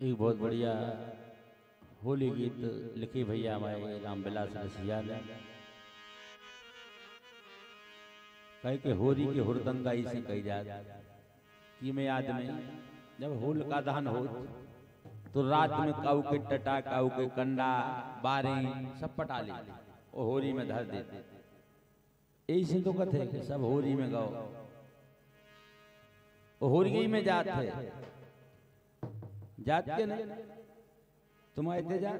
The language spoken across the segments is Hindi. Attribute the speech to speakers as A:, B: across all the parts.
A: एक बहुत बढ़िया होली गीत लिखी भैया हमारे रामविलास रसिया ने। कह के होरी के हुरदंगाई से कही जाए कि मैं याद में जब होल का दहन हो तो रात में काऊ के टटा काऊ के कंडा बारे सब पटा ले और होरी में धर देते। ऐसे तो कथे कि सब होरी में गाओ होरी में जाते के नहीं तुम आते जा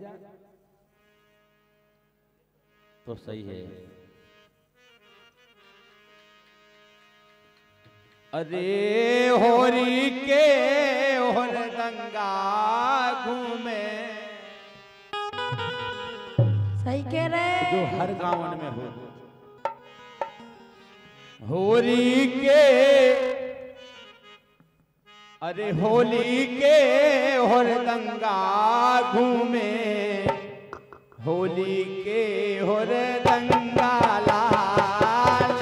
A: तो सही है। अरे होरी के होर गंगा घूमे
B: सही कह रहे
A: जो हर गांव में हो होरी के। अरे होली के होर गंगा घूमे होली के होर गंगा लाल।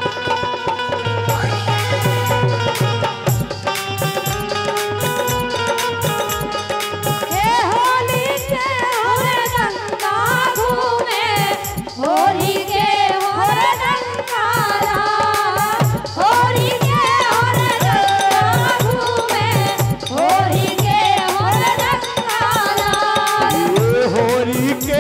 B: हे होली के होर गंगा घूमे होली के होर गंगा लाल। होली के होर गंगा घूमे होली के होर गंगा लाल।
A: होली के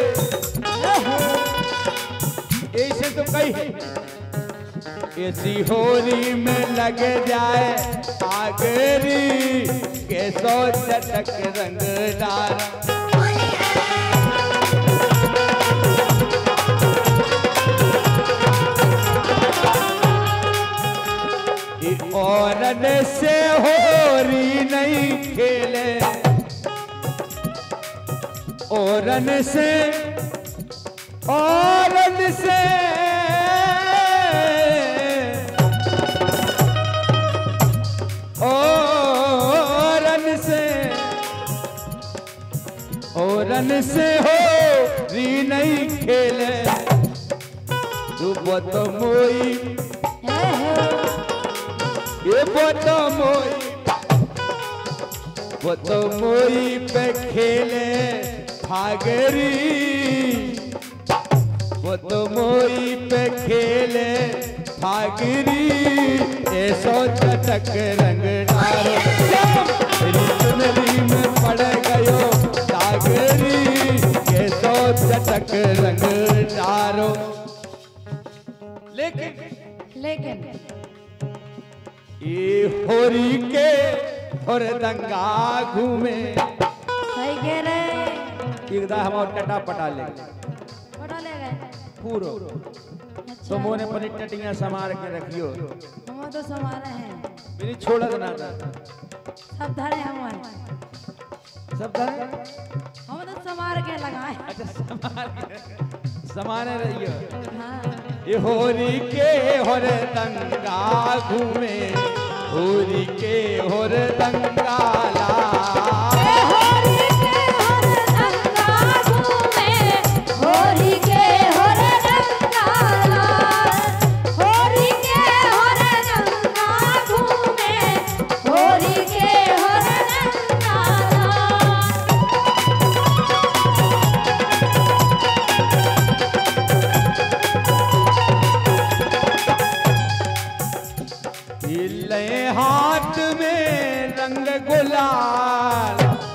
A: ऐसे तो कही ऐसी होली में लग जाए आगरी के सौ चटक रंगदार। औरत से होरी नहीं खेले औरत से औरत से औरत से हो री नहीं खेले तू बत मोई ये बत मोई पे खेले भागरी बत मोई पे खेले भागरी ऐसो चटक रंग डारो चुनरी में पड़ गयो सागरी ऐसो चटक रंग डारो।
B: लेकिन
A: ये होरी के और दंगा घूमे
B: सही कह रहे
A: एकदम हम टटा पटा ले
B: पटा ले गए
A: पूरो तो मोने पर टटियां संभाल के रखियो
B: हम तो समारे हैं
A: मेरी छोड़त ना
B: सब धरे हमारे
A: सब धरे
B: हम तो समार के लगाए।
A: अच्छा समाने रहियो।
B: हाँ
A: ये होरी के होर दंगा घूमे होरी के होर दंगा लाल।
B: होली के होर दंगा घूमे होली के होर दंगा लाल। होली के होर दंगा घूमे होली के होर दंगा लाल।
A: ले हाथ में रंग गुलाल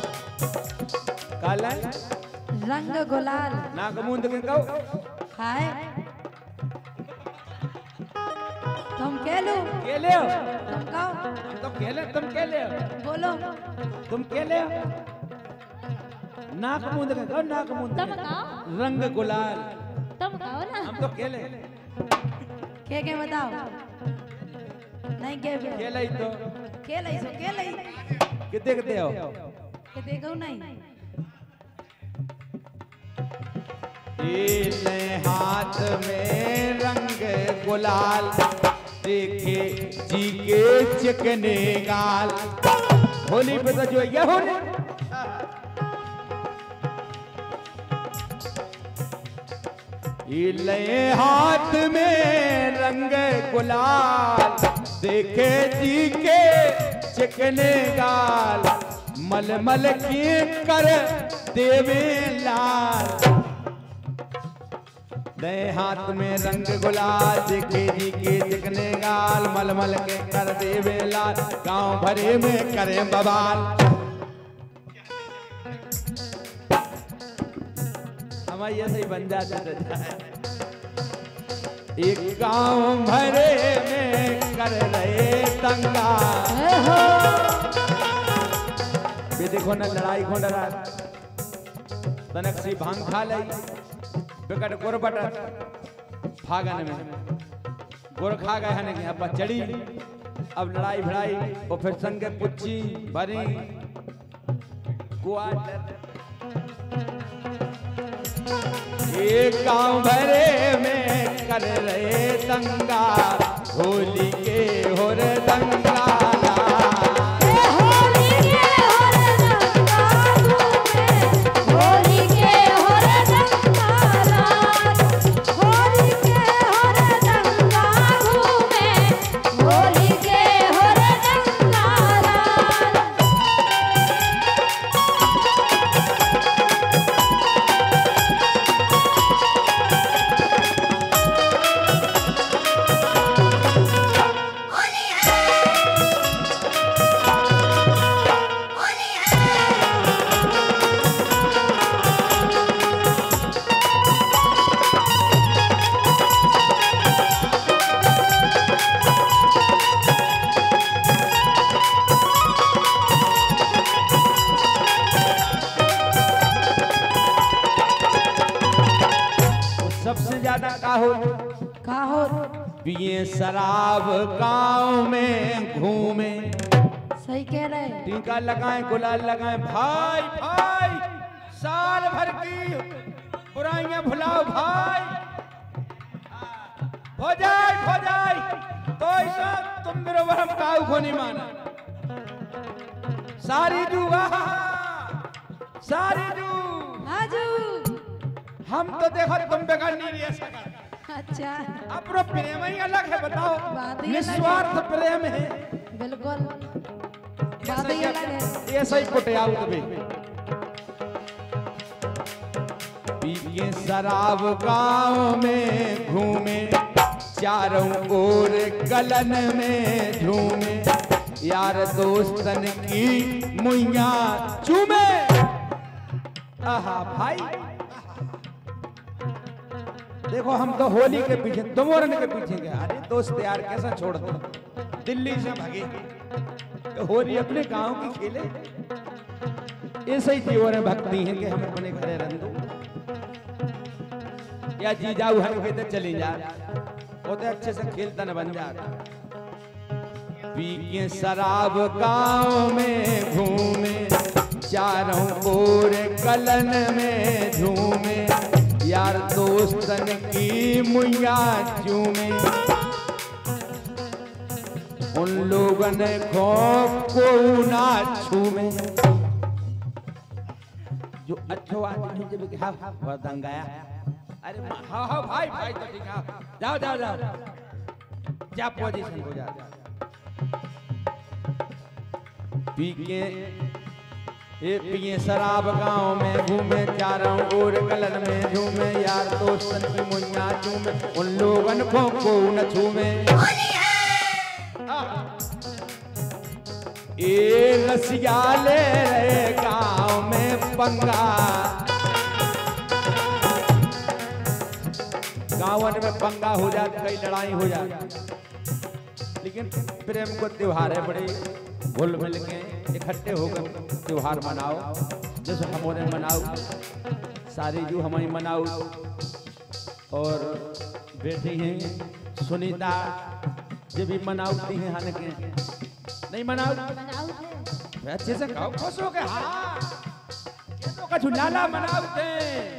A: काला
B: रंग गुलाल
A: नाक मुंद के कहो
B: हाय तुम कह लो
A: केले हो
B: तुम कहो
A: तो केले तुम केले हो
B: बोलो
A: तुम केले हो नाक मुंद के कहो नाक मुंद
B: तुम कहो
A: रंग गुलाल
B: तुम कहो ना
A: हम तो केले
B: के बताओ नहीं के
A: केले ही तो
B: के लई सो के लई
A: कितने कितने हो
B: के देखो नहीं
A: ले हाथ में रंग गुलाल देखे जी के चिकने गाल। होली पे तो जो ये होली ले हाथ में रंग गुलाल देखे जी के चिकने गाल मलमल की कर देवे लाल, दे हाथ में रंग गुलाल, दिखे जी के चिकने गाल, मलमल के कर देवे लाल, गांव भरे में करे बवाल। हमारे ऐसे ही बन जाते थे। एक गांव भरे में कर रहे दंगा, ये देखो ना लड़ाई को डरा, तनक सी भांग खा लई, बिकट गुर बटत फागन में गुर खा गए हैं, अब चढ़ी, अब लड़ाई भिड़ाई और फिर संगे पुच्ची भरी एक गांव भरे में कर रहे दंगा, होली के होर दंगा,
B: का हो
A: पिए शराब गांव में घूमे,
B: सही कह रहे,
A: टीका लगाएं गुलाल लगाएं, भाई भाई साल भर की बुराइयां भुलाओ भाई, हो जाए तो ऐसा तुम मेरे वरम काऊ को नहीं माना, सारी जू सारी जू
B: आजू,
A: हम तो देखो तुम बेकार नहीं रह सका।
B: अच्छा,
A: अपना प्रेम ही अलग है, बताओ निस्वार्थ प्रेम है,
B: बिल्कुल बात ही अलग है।
A: ऐसा ही कुटियाऊ तबे पिए शराब गांव में घूमे, चारों ओर गलन में झूमे, यार दोस्तन की मुइया चूमे। आहा भाई देखो हम तो होली के पीछे दुमोरन के पीछे गए, अरे दोस्त यार कैसा छोड़ दो, दिल्ली से भागे तो होली अपने गांव की खेले, ऐसे ही जीवन भक्ति है कि हम अपने घरे रह दो या जी जाऊ हम कहते चली जा, वो तो अच्छे से खेलता न बन जा। पी के शराब गांव में घूमे, चारों ओर कलन में झूमे, यार दोस्तन की मुइया चूमे, उन लोगन खौफ को ना छूमे। जो अच्छो आदमी जब हाँ बहुत दंगाया, अरे हाँ भाई भाई तो ठीक है, जाओ जाओ जाओ जा पोजीशन हो जा। पी के पिए शराब गांव में घूमे, चारों ओर कलन में झूमे, यार दोस्तन की मुइया चूमे, उन लोगन को न छूमे। ए रसिया ले रहे गांव में पंगा, गाँवन में पंगा हो जाता, कई लड़ाई हो जाती, लेकिन प्रेम को त्योहार है, बड़े घुल मिल के इकट्ठे होकर त्योहार मनाओ, जैसे हमारे मनाओ, सारी जो हमारी मनाओ, और बेटी हैं सुनीता जो भी मनाती हैं, हालांकि नहीं मनाओ अच्छे से खाओ खुश हो गए, हाँ तो कछु लाला मनाओ थे,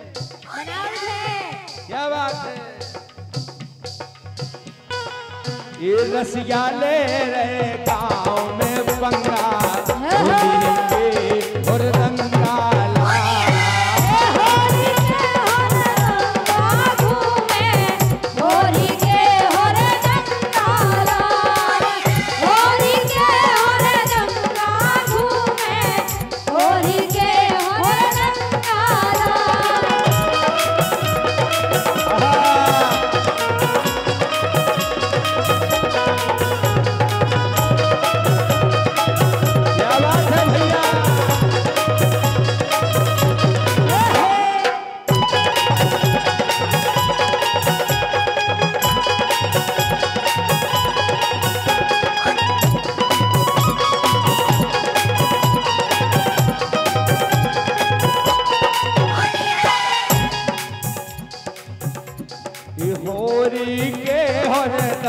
A: क्या बात है। ये रसिया ले रहे गाँव में पंगा, होली के और दंगा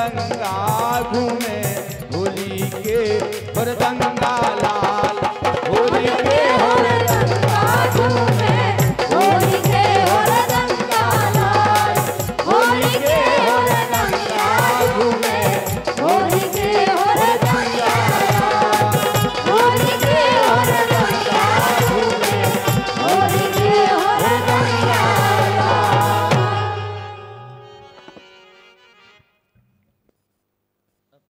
A: हुरदंगा घूमे होली के हुरदंगा ला